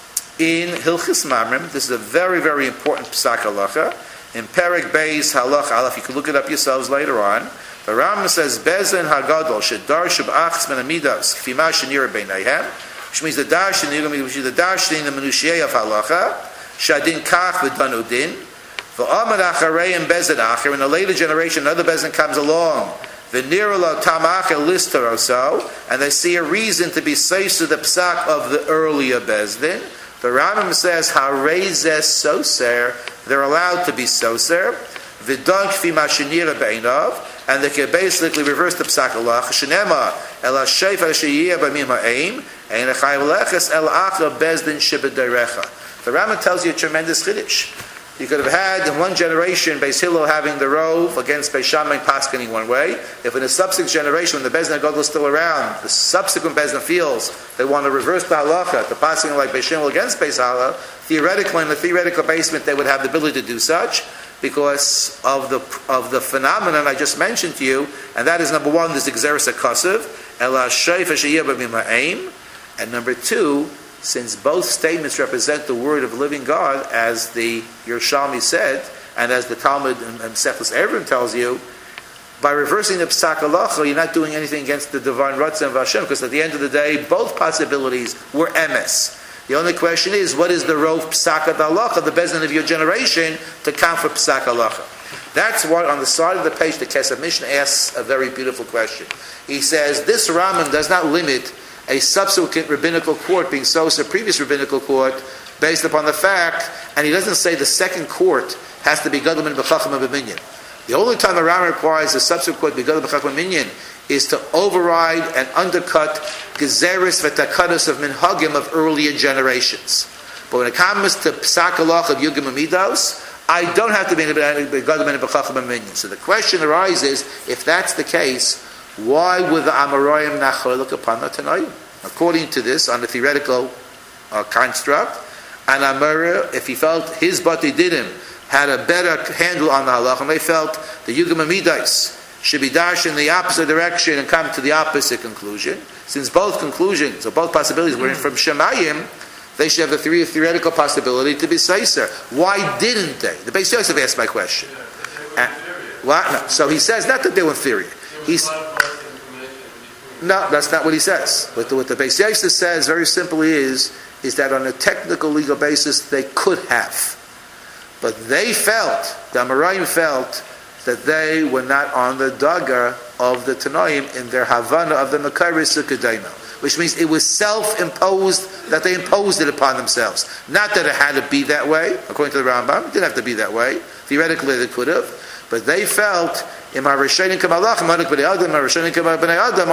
A: in Hilchis Mamrim, this is a very, very important psak halacha, in Perek Beis Halach Aleph, you can look it up yourselves later on. The Rambam says, Bezen Hagadol, Shedar Shub Achs Ben Amidas, Kfima Shenir Beinayhem, which means the Darshan, which is the Darshan, the Menushiyeh of Halacha, Shadin Kach V'Danudin, V'Amad Achareyim Bezen Acher, in a later generation, another Bezen comes along, the Nirula Tamacha Lister or so, and they see a reason to be safe to the psak of the earlier Bezdin. The Rambam says, Harezes Soser, they're allowed to be Soser, V'Don Kfi Mashinira Beinov, and they can basically reverse the psak Allah. Shenema El Hashef El Sheyiyah B'Mim Ha'im, and Echayv Leches El Acha Bezdin Shibadarecha. The Rambam tells you a tremendous chiddush. You could have had in one generation Beis Hillel having the rov against Beis Shammai paskening one way. If in a subsequent generation, when the Bezdin HaGadol is still around, the subsequent Bezdin feels they want to reverse the halacha, the paskening like Beis Hillel against Beis Hillel, theoretically, in the theoretical basement, they would have the ability to do such because of the of the phenomenon I just mentioned to you, and that is number one, this Gzeres HaKasav, Ela Sheif HaSheyiyah B'Mim Ha'im, and number two, since both statements represent the word of the living God, as the Yerushalmi said, and as the Talmud and Sefus Eruvin tells you, by reversing the psak halacha, you're not doing anything against the divine ratzon of Hashem, because at the end of the day, both possibilities were emes. The only question is, what is the rov psak halacha, the bezin of your generation, to count for psak halacha? That's why on the side of the page, the Kesef Mishnah asks a very beautiful question. He says, this Rambam does not limit a subsequent rabbinical court being so as a previous rabbinical court based upon the fact, and he doesn't say the second court has to be Gadol and B'chacham and B'minyan. The only time the Rambam requires a subsequent court to be Gadol and B'chacham and B'minyan is to override and undercut Gezeris v'takados of minhagim of earlier generations. But when it comes to Psak Halach of Yugim and Midos, I don't have to be Gadol and B'chacham and B'minyan. So the question arises, if that's the case, why would the Amoraim not look upon the Tanoim? According to this, on the theoretical uh, construct, and Amora, if he felt his bati didim had a better handle on the halach, and they felt the Yugim Amidais should be dashed in the opposite direction and come to the opposite conclusion, since both conclusions, or both possibilities were from Shemayim, they should have the theory, theoretical possibility to be Seiser. Why didn't they? The Beis Yosef asked my question. And, what? No. So he says, not that they were inferior. He's, no, that's not what he says. What the, what the Beis Yosef says very simply is, is that on a technical legal basis they could have. But they felt, the Amoraim felt, that they were not on the dagar of the Tanoim in their Havana of the Makaris Ukadeno, which means it was self-imposed, that they imposed it upon themselves. Not that it had to be that way, according to the Rambam, it didn't have to be that way. Theoretically they could have. But they felt, in my Rishonim Kamalach, Manuk B'nei Adam, my Rishonim Kamalach B'nei Adam,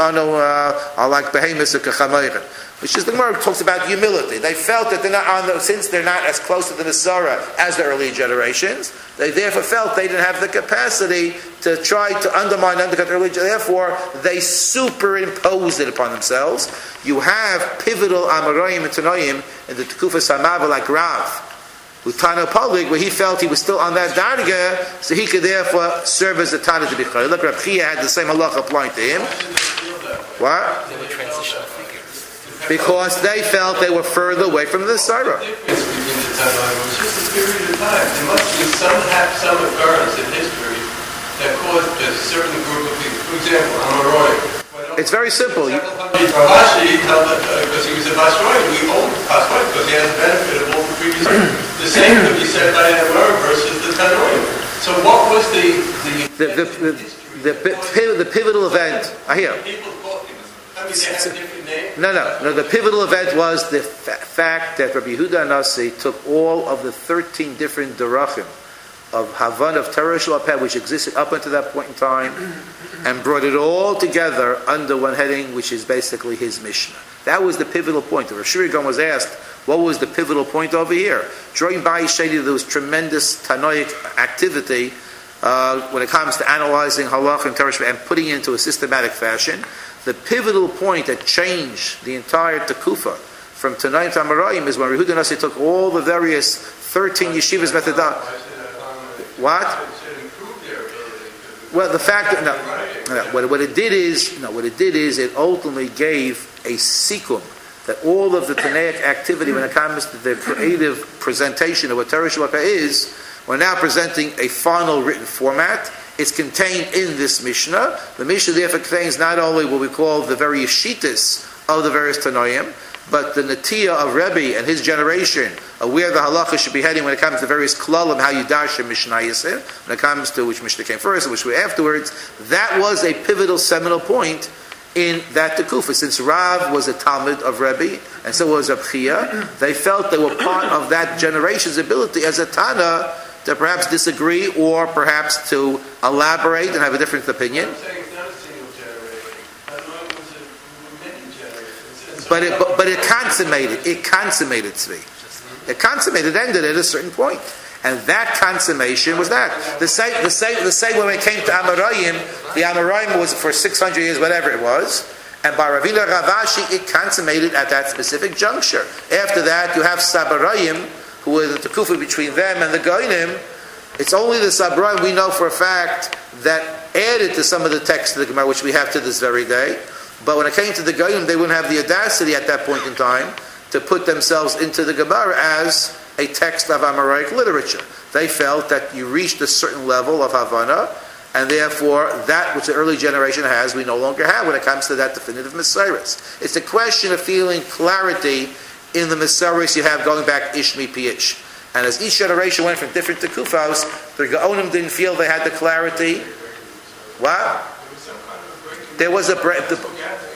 A: I like Behemoth Kachamayrim. Which is the Gemara talks about humility. They felt that they're not on the, since they're not as close to the Nesara as the earlier generations, they therefore felt they didn't have the capacity to try to undermine, undercut the earlier generations. Therefore, they superimposed it upon themselves. You have pivotal Amoraim and Tanoim in the Tekufa Samava like Rav, Tana Palik, where he felt he was still on that darga, so he could therefore serve as a Tana to be Chayil. Look, Rav Chia had the same halacha applying to him. What?
B: They were transitional figures.
A: because they felt they were further away from the Sarah.
D: The difference between the Tanoim was just a period of time. There must be some, some occurrence in history that caused a certain group of people. For example, Amorai.
A: It's very simple. You,
D: Rashi held that because he was a Basroy, we owned Basroy because he has the benefit of all the previous. The same could be said by Amorai versus the Tanoim. So what was the the
A: the, the, the, the, the pivotal event? I hear.
D: People thought it was. I mean, they had a different name.
A: No, no, no. The pivotal event was the fa- fact that Rabbi Yehuda Nasi took all of the thirteen different derachim of Havan of Torah Shabbat, which existed up until that point in time, and brought it all together under one heading, which is basically his Mishnah. That was the pivotal point. The Rosh Hashanah was asked, what was the pivotal point over here? During Bai Shady, there was tremendous Tanoic activity uh, when it comes to analyzing Halach and Torah Shabbat and putting it into a systematic fashion. The pivotal point that changed the entire Tekufa from Tanoim to Amoraim is when Yehuda Nasi took all the various thirteen yeshivas methodologies. What? Well, the fact that no, no what, what it did is no, what it did is it ultimately gave a sikum that all of the Tanaic activity when it comes to the creative presentation of what Torah Shabbat is, we're now presenting a final written format. It's contained in this Mishnah. The Mishnah therefore contains not only what we call the various shitas of the various Tanoim, but the Natiyah of Rebbe and his generation of where the halacha should be heading when it comes to various klalim, how you dash and Mishnah Yisrael, when it comes to which Mishnah came first and which way afterwards, that was a pivotal seminal point in that tekufa. Since Rav was a Talmud of Rebbe, and so was Reb Chia, they felt they were part of that generation's ability as a Tana to perhaps disagree or perhaps to elaborate and have a different opinion. But it, but, but it consummated. It consummated tzvi. It consummated. It ended at a certain point, and that consummation was that. The same. The same. The same when it came to Amoraim. The Amoraim was for six hundred years, whatever it was, and by Ravina Ravashi, it consummated at that specific juncture. After that, you have Sabarayim, who were the tekufa between them and the Goinim. It's only the Sabarayim we know for a fact that added to some of the text of the Gemara, which we have to this very day. But when it came to the Goyim, they wouldn't have the audacity at that point in time to put themselves into the Gemara as a text of Amoraic literature. They felt that you reached a certain level of Havana, and therefore that which the early generation has, we no longer have when it comes to that definitive Mesiris. It's a question of feeling clarity in the Mesiris you have going back Ishmi Piish. And as each generation went from different Tekufos, the Gaonim didn't feel they had the clarity. What? There was a break. The,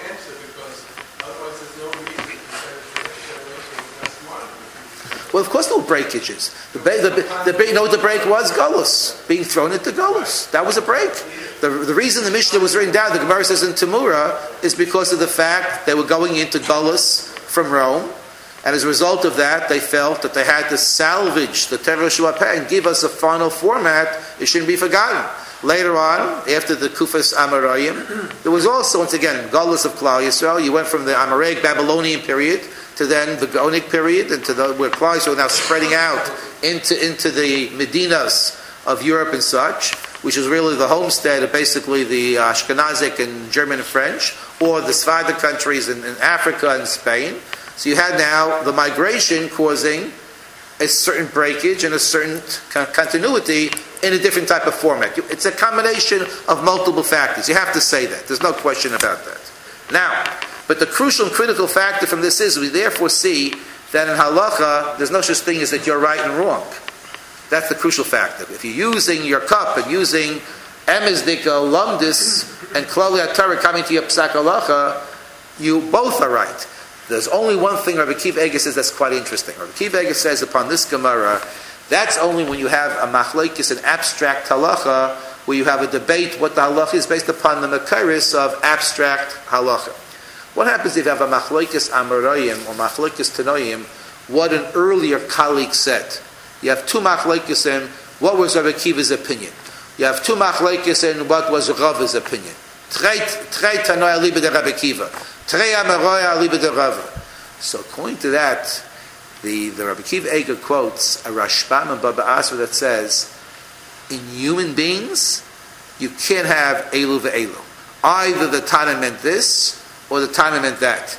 A: well, of course, no breakages. The, the, the, you know what the break was? Galus. Being thrown into Galus. That was a break. The, the reason the Mishnah was written down, the Gemara says in Tamura, is because of the fact they were going into Galus from Rome. And as a result of that, they felt that they had to salvage the Torah Shabbat and give us a final format. It shouldn't be forgotten. Later on, after the Kufas Amoraim, there was also, once again, Galus of Klal Yisrael. You went from the Amoraic Babylonian period to then the Gaonic period, and to the where Klal Yisrael now spreading out into, into the Medinas of Europe and such, which is really the homestead of basically the Ashkenazic and German and French, or the Sephardic countries in, in Africa and Spain. So you had now the migration causing a certain breakage and a certain continuity in a different type of format. It's a combination of multiple factors. You have to say that. There's no question about that. Now, but the crucial and critical factor from this is we therefore see that in halacha, there's no such thing as that you're right and wrong. That's the crucial factor. If you're using your cup and using emizdika, lumdis, and klali atara coming to your psak halacha, you both are right. There's only one thing Rabbi Akiva Eiger says that's quite interesting. Rabbi Akiva Eiger says upon this Gemara, that's only when you have a machlokes, an abstract halacha, where you have a debate what the halacha is based upon the makaris of abstract halacha. What happens if you have a machlokes amoraim or machlokes tanoim, what an earlier colleague said? You have two machlokes in what was Rabbi Akiva's opinion. You have two machlokes in what was Rava's opinion. Trei tanoi aliba de Rabbi Akiva. Trei amorai aliba de Rava. So according to that, The, the Rabbi Akiva Eiger quotes a Rashbam and Baba Asra that says, in human beings, you can't have Elu ve'Elu. Either the Tana meant this, or the Tana meant that.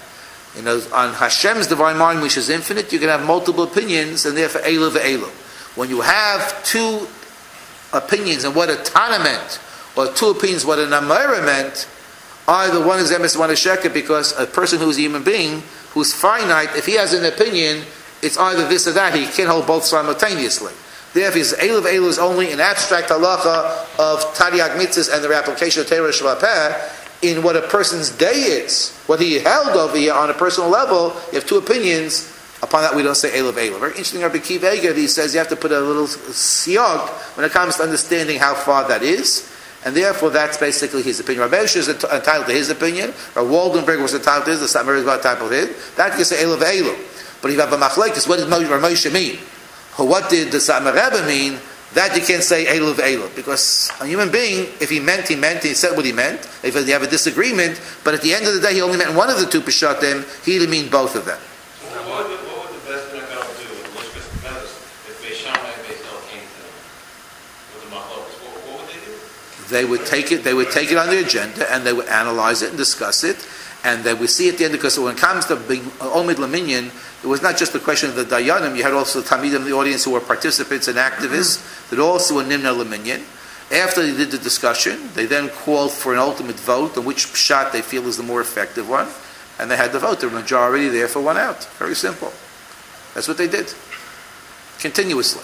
A: You know, on Hashem's divine mind, which is infinite, you can have multiple opinions, and therefore Eilu ve'Eilu. When you have two opinions and what a Tana meant, or two opinions what an Amora meant, either one is emes, one is sheker, because a person who's a human being, who's finite, if he has an opinion, it's either this or that. He can't hold both simultaneously. Therefore, his Eilu ve'Eilu is only an abstract halacha of Tariag mitzvahs and their application of Torah Shabbat in what a person's day is, what he held over here on a personal level. You have two opinions. Upon that, we don't say Eilu ve'Eilu. Very interesting, Rabbi Kiva Eger, he says you have to put a little siyog when it comes to understanding how far that is. And therefore, that's basically his opinion. Rabbi Meir is entitled to his opinion. Rabbi Waldenberg was entitled to his. The Samar is entitled to his. That you say Eilu ve'Eilu. But if you have a machlekes, what did Rabbi Moshe mean? Or what did the Samar Rebbe mean? That you can't say Eilu ve'Eilu. Because a human being, if he meant, he meant, he said what he meant. If you have a disagreement, but at the end of the day, he only meant one of the two Peshatim, he didn't mean both of them.
E: So what would the, what would the best thing to do with Lushkas and Melis if Beis Shammai and Beis Hillel came to them with the machlokes? What, what would they do?
A: They would take it. They would take it on the agenda, and they would analyze it and discuss it, and they would see at the end. Because when it comes to being Omid Laminyan, it was not just the question of the Dayanim. You had also the Talmidim in the audience who were participants and activists that also were Nimna Laminyan. After they did the discussion, they then called for an ultimate vote on which shot they feel is the more effective one, and they had the vote. The majority therefore won out. Very simple. That's what they did continuously.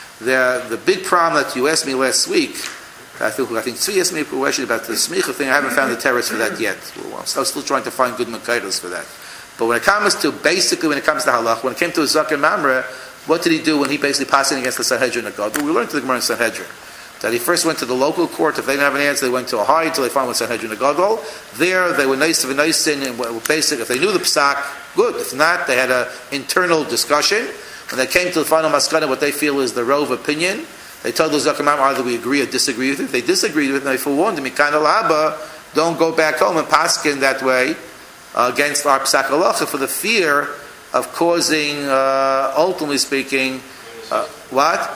A: The the big problem that you asked me last week. I think I think Tzvi asked me a question about the smicha thing. I haven't found the terrace for that yet. Well, I'm still, still trying to find good makairos for that. But when it comes to basically when it comes to halach, when it came to Zakir Mamre, what did he do when he basically passed in against the Sanhedrin of God? Well, we learned to the Gemara in Sanhedrin that he first went to the local court. If they didn't have an answer, they went to a high until they found one Sanhedrin of Gadol. There, they were nice of a nice sin and basic. If they knew the psak, good. If not, they had an internal discussion. When they came to the final maskana, what they feel is the rove opinion. They told the Zakir Mamre either we agree or disagree with it. If they disagreed with it, they forewarned him, Mikana Laba, don't go back home and paskin that way uh, against our psak halacha for the fear of causing, uh, ultimately speaking, uh, what?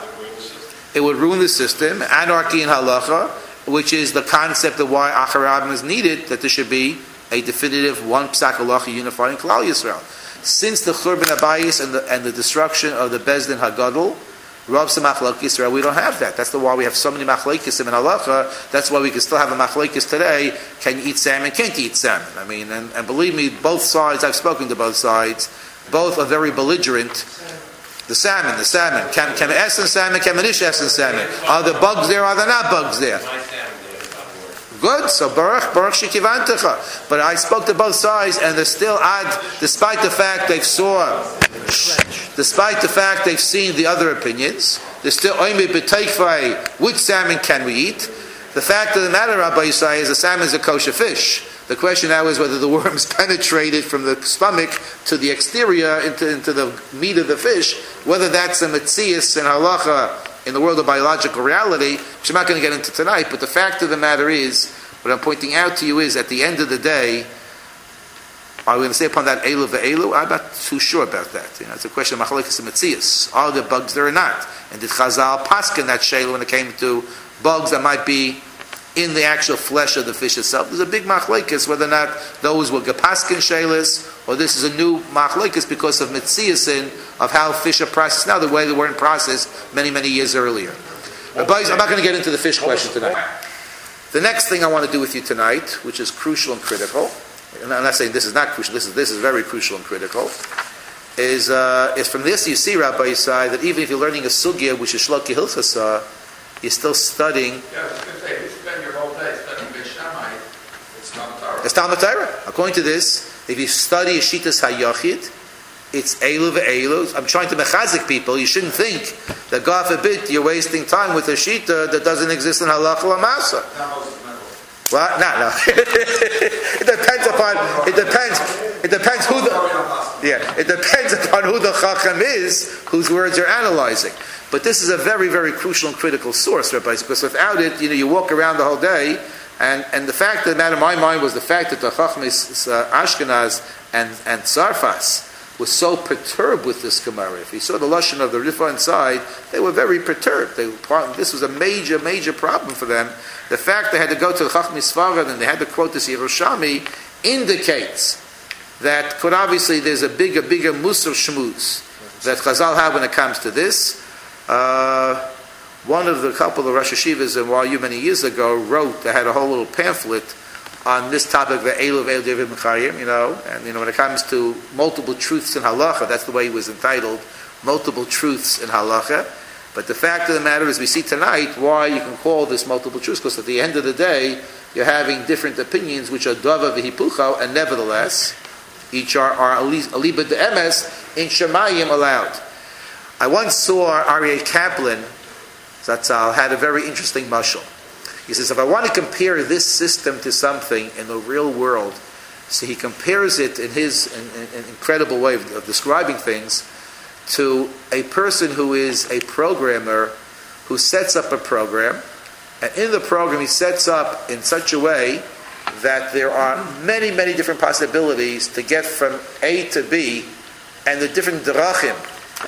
A: It would ruin the system, anarchy in halacha, which is the concept of why Acharabim is needed, that there should be a definitive one psak halacha unifying Klal Yisrael. Since the Churban Abayis and the, and the destruction of the Bezdin Hagadol, Rav Samachlok Yisrael, we don't have that. That's the why we have so many machlekes in halacha. That's why we can still have a machlekes today. Can you eat salmon? Can't you eat salmon? I mean, and, and believe me, both sides, I've spoken to both sides, both are very belligerent. The salmon, the salmon. Can can essen salmon? Can manish essen salmon? Are there bugs there? Are there not bugs there? Good. So baruch baruch shikivantecha. But I spoke to both sides, and they're still odd, despite the fact they've saw, despite the fact they've seen the other opinions. They're still oimi b'teikvai. Which salmon can we eat? The fact of the matter, Rabbi Yisai, is the salmon is a kosher fish. The question now is whether the worms penetrated from the stomach to the exterior into, into the meat of the fish, whether that's a metzias and halacha in the world of biological reality, which I'm not going to get into tonight, but the fact of the matter is, what I'm pointing out to you is, at the end of the day, are we going to say upon that Eilu ve'Eilu? I'm not too sure about that. You know, it's a question of machlekes and metzias. Are there bugs there or not? And did Chazal paskin that shayla when it came to bugs that might be in the actual flesh of the fish itself? There's a big machlekes whether or not those were gepaskin shaylas, or this is a new machlekes because of metziasin of how fish are processed now, the way they weren't processed many, many years earlier. But I'm not going to get into the fish question tonight. The next thing I want to do with you tonight, which is crucial and critical, and I'm not saying this is not crucial, this is this is very crucial and critical, is uh, is from this you see, Rabbi Yisai, that even if you're learning a sugya, which is shloki hilchasa, you're still studying.
B: Yeah, I was going to say, if you spend your whole day studying Beis Shammai, it's Talmud Torah.
A: It's Talmud Torah. According to this, if you study Shitas HaYachid, it's Eilu ve'Eilu. I'm trying to mechazik people. You shouldn't think that, God forbid, you're wasting time with a Shita that doesn't exist in Halacha L'Masa. What? No, no. It depends upon. It depends. It depends who the. Yeah. It depends upon who the Chacham is, whose words you're analyzing. But this is a very, very crucial and critical source, Rabbi, because without it, you know, you walk around the whole day, and, and the fact of the matter in my mind was the fact that the Chacham is uh, Ashkenaz and and Tzarfas was so perturbed with this Gemara. If you saw the lashon of the Rifa inside, they were very perturbed. They, this was a major, major problem for them. The fact they had to go to the Chacham Sfarad and they had to quote this Yerushalmi indicates that quite obviously there's a bigger, bigger musar shmuz that Chazal have when it comes to this. Uh, one of the couple of Rosh Hashivas in Y U many years ago wrote, they had a whole little pamphlet on this topic, the Eilu Ve'el David Mechayim, you know, and you know when it comes to multiple truths in halacha, that's the way he was entitled, multiple truths in halacha. But the fact of the matter is, we see tonight why you can call this multiple truths, because at the end of the day, you're having different opinions which are dava v'hipucho, and nevertheless, each are, are aliba de'emes in shemayim allowed. I once saw Aryeh Kaplan, Zatzal, had a very interesting mashal. He says, if I want to compare this system to something in the real world, so he compares it in his in, in, in incredible way of, of describing things to a person who is a programmer who sets up a program, and in the program he sets up in such a way that there are many, many different possibilities to get from A to B, and the different drachim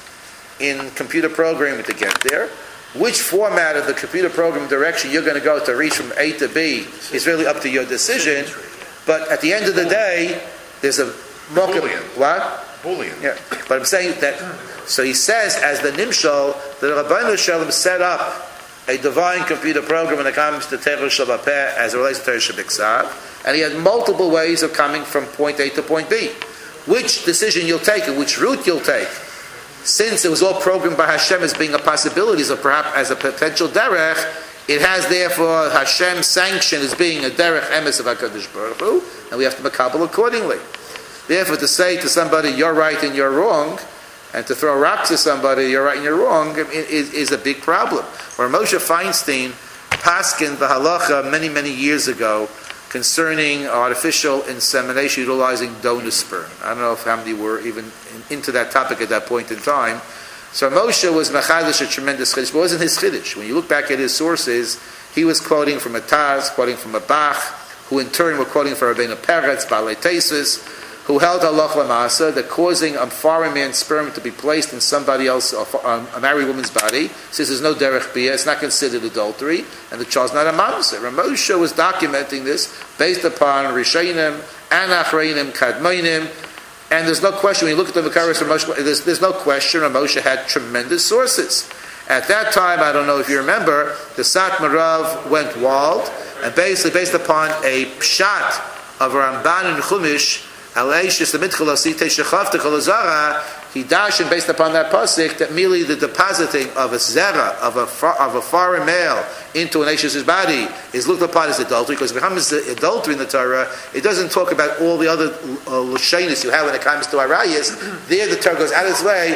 A: in computer programming to get there. Which format of the computer program direction you're going to go to reach from A to B is really up to your decision. But at the end of the day, there's a
C: Boolean.
A: What?
C: Boolean.
A: Yeah. But I'm saying that. So he says, as the Nimshal, the Rabbeinu Shalom set up a divine computer program when it comes to Torah Shabbat as it relates to Torah Shabbat, and he had multiple ways of coming from point A to point B. Which decision you'll take and which route you'll take, since it was all programmed by Hashem as being a possibility, or perhaps as a potential derech, it has therefore Hashem's sanction as being a derech emes of HaKadosh Baruch Hu, and we have to makabel accordingly. Therefore, to say to somebody, you're right and you're wrong, and to throw rocks at somebody, you're right and you're wrong, is, is a big problem. Where Moshe Feinstein paskin the halacha many, many years ago concerning artificial insemination utilizing donor sperm. I don't know if how many were even in, into that topic at that point in time. So Moshe was machadish a tremendous chiddush, but it wasn't his chiddush. When you look back at his sources, he was quoting from a Taz, quoting from a Bach, who in turn were quoting from Rabbeinu Peretz, Balei Tesis, who held halach l'maaseh that causing a foreign man's sperm to be placed in somebody else, a married woman's body, says there's no derech biyah, it's not considered adultery, and the child's not a mamzer. Moshe was documenting this based upon Rishonim, and Achreinim, Kadmonim, and there's no question, when you look at the Vakaris of Moshe, there's, there's no question Moshe had tremendous sources. At that time, I don't know if you remember, the Sat Marav went wild, and basically based upon a pshat of Ramban and Chumash, he dashed based upon that pasuk that merely the depositing of a zera of a of a foreign male into an Eish's body is looked upon as adultery, because if it becomes adultery in the Torah, it doesn't talk about all the other lushanis you have when it comes to arayas. There, the Torah goes out of its way.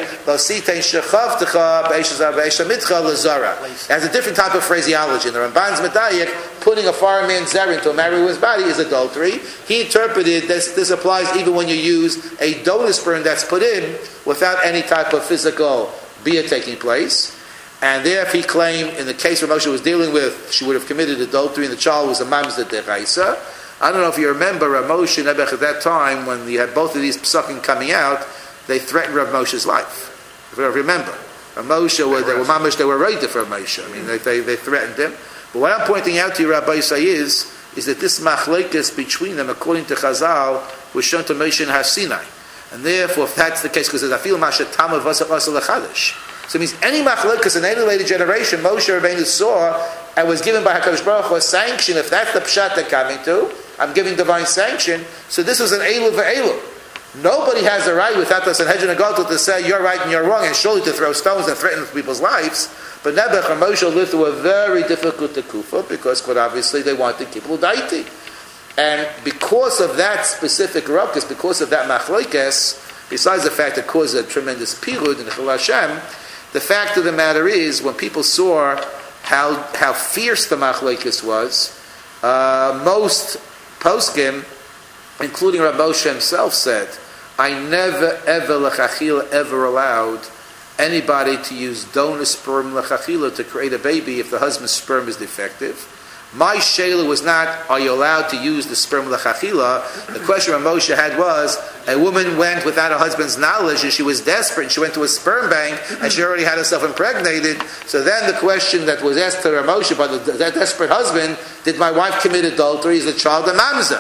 A: It has a different type of phraseology. In the Ramban's Medayik, putting a foreign man's zera into a married woman's body is adultery. He interpreted this. This applies even when you use a donor sperm that's put in without any type of physical bia taking place. And therefore he claimed, in the case where Moshe was dealing with, she would have committed adultery and the child was a mamzer deraisa. I don't know if you remember Rav Moshe Nebuch at that time, when you had both of these psukim coming out, they threatened Rav Moshe's life. If you remember. Rav Moshe, were, they were mamish, they were ready for Moshe. I mean, they, they, they threatened him. But what I'm pointing out to you, Rabbi Yisai, is, is that this machlekes between them, according to Chazal, was shown to Moshe in Har Sinai. And therefore, if that's the case, because there's afil mashat tamav vasa vasa lechadash. So it means any machlokes in any later generation, Moshe Rabbeinu saw and was given by HaKadosh Baruch Hu a sanction. If that's the pshat they're coming to, I'm giving divine sanction. So this was an elu ve'elu. Nobody has the right without the Sanhedrin Agadol to say you're right and you're wrong, and surely to throw stones and threaten people's lives. But Nebuch and Moshe lived through a very difficult tekufa, because quite obviously they wanted kibbul daiti. And because of that specific ruckus, because of that machlokes, besides the fact it caused a tremendous pirud in Chil Hashem, the fact of the matter is, when people saw how how fierce the machlokes was, uh, most poskim, including Rav Moshe himself, said, I never ever lechachila ever allowed anybody to use donor sperm lechachila to create a baby if the husband's sperm is defective. My shayla was not, are you allowed to use the sperm lechachila? The question Rav Moshe had was, a woman went without her husband's knowledge and she was desperate and she went to a sperm bank and she already had herself impregnated. So then the question that was asked to Rav Moshe by the, that desperate husband, did my wife commit adultery? Is the child a mamzer?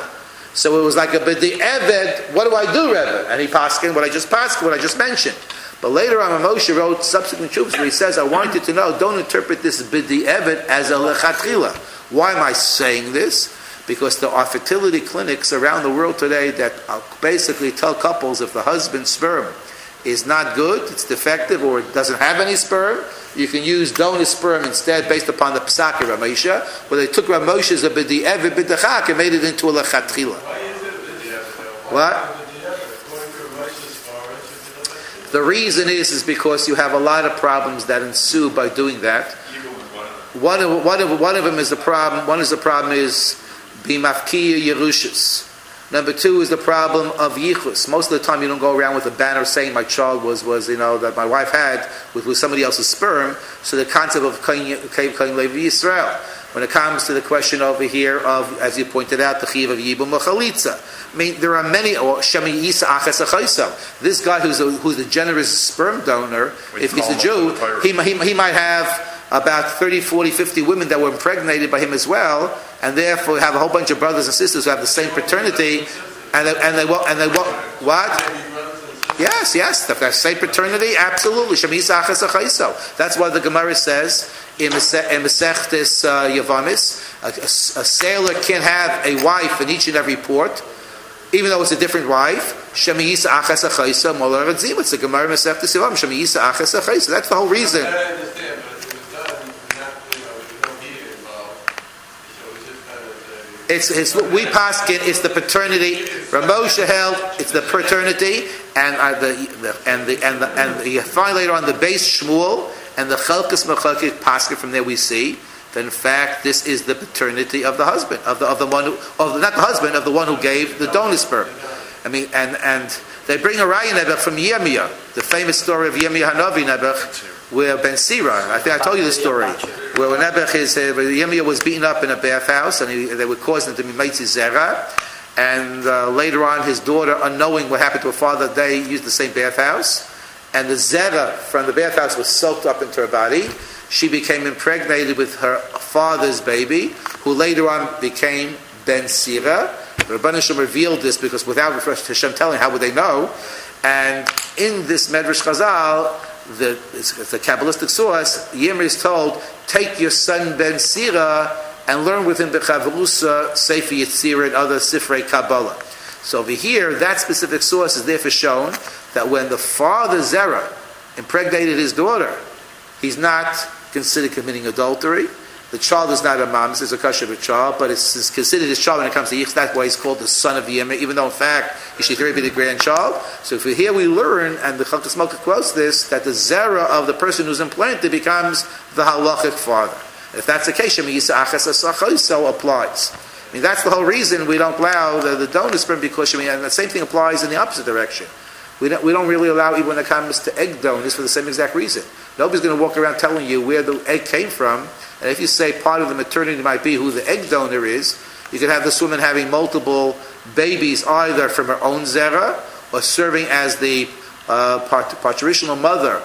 A: So it was like a b'di eved. What do I do, Rebbe? And he paskin what I just paskin, what I just mentioned. But later on, Moshe wrote subsequent shuvas where he says, I want you to know, don't interpret this b'di eved as a lechatchila. Why am I saying this? Because there are fertility clinics around the world today that basically tell couples if the husband's sperm is not good, it's defective, or it doesn't have any sperm, you can use donor sperm instead based upon the Pesach of Ramosha, where they took Ramosha's b'di eved b'dachak and made it into a lechatchila.
D: Why is it b'di eved?
A: What? The reason is is because you have a lot of problems that ensue by doing that. One of one of one of them is the problem. One is the problem is bimafkiya yerushas. Number two is the problem of yichus. Most of the time, you don't go around with a banner saying my child was was you know that my wife had with, with somebody else's sperm. So the concept of kain levi Yisrael. When it comes to the question over here of, as you pointed out, the chiv of yibum chalitza. I mean, there are many. Or shemi yisa achas achayso. This guy who's a, who's a generous sperm donor, we if he's a Jew, he, he he might have about thirty, forty, fifty women that were impregnated by him as well, and therefore have a whole bunch of brothers and sisters who have the same paternity, and they, and they won't, and they won't, what? Yes, yes, the same paternity, absolutely. That's why the Gemara says in Masechtes uh, Yavamis, a, a, a sailor can have a wife in each and every port, even though it's a different wife. It's the Gemara Masechtes Yavamis. That's the whole reason. It's, it's what we paskin. It's the paternity. Ramosha held. It's the paternity, and uh, the, the and the and the and the, you find later on the base Shmuel and the Chelkas Mechalkik paskin. From there we see that in fact this is the paternity of the husband of the of the one who of the, not the husband of the one who gave the donor sperm. I mean, and and they bring a raya Nebuch from Yirmiyah, the famous story of Yirmiyah Hanavi Nebuch, where Ben Sira, I think I told you the story, where when Nebuch is, uh, Yirmiyah was beaten up in a bathhouse, and he, they were causing him to be Meitzi Zera, and uh, later on his daughter, unknowing what happened to her father, they used the same bathhouse, and the Zera from the bathhouse was soaked up into her body. She became impregnated with her father's baby, who later on became Ben Sira. The Rebbeinu Shem revealed this because without Hashem telling, how would they know? And in this Medrash Chazal, the, it's, it's a Kabbalistic source, Yirmiyah is told, take your son Ben Sira and learn with him B'Chavrusa, Sefer Yetzirah, and other Sifrei Kabbalah. So over here, that specific source is therefore shown that when the father Zerah impregnated his daughter, he's not considered committing adultery. The child is not a mom's, it's a kasher child, but it's, it's considered his child when it comes to Yichus. That's why he's called the son of Yirmiyah, even though in fact he should be the grandchild. So if we here we learn, and the Chelkas Mechalkik quotes this, that the zera of the person who's implanted becomes the halachic father. If that's the case, Shemi Yisa Achas Asachos so applies. I mean, that's the whole reason we don't allow the, the donor sperm, because Shemi, and the same thing applies in the opposite direction. We don't, we don't really allow, even when it comes to egg donors, for the same exact reason. Nobody's going to walk around telling you where the egg came from. And if you say part of the maternity might be who the egg donor is, you could have this woman having multiple babies, either from her own zera or serving as the uh, patritional mother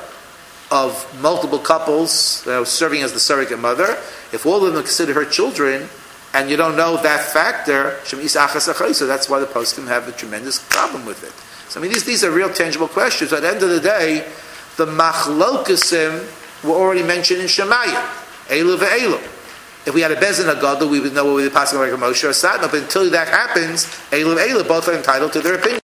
A: of multiple couples, uh, serving as the surrogate mother. If all of them consider her children, and you don't know that factor, so that's why the poskim have a tremendous problem with it. So I mean, these these are real tangible questions. At the end of the day, the machlokesim were already mentioned in Shemaiah. Elu ve'elu. If we had a bezin hagadol, we would know what we would pass on like a Moshe or Satna. But until that happens, Elu ve'elu, both are entitled to their opinion.